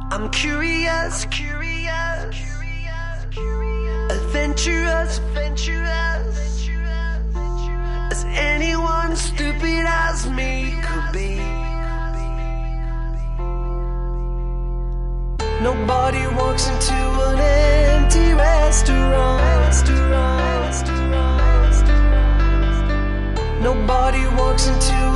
I'm curious, adventurous, as anyone stupid as me could be. Nobody walks into an empty restaurant. Nobody walks into